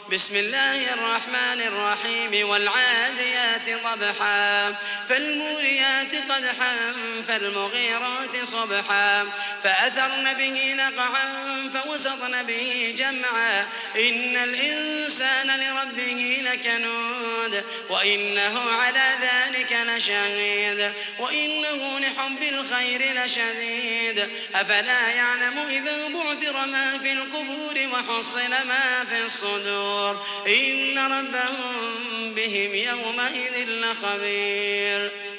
بسم الله الرحمن الرحيم والعاديات ضبحا فالموريات قدحا فالمغيرات صبحا فأثرن به نقعا فوسطن به جمعا إن الإنسان لربه لكنود وإنه على ذلك لشهيد وإنه لحب الخير لشديد أفلا يعلم إذا بعثر ما في القبور وحصل ما في الصدور إن ربهم بهم يومئذ لخبير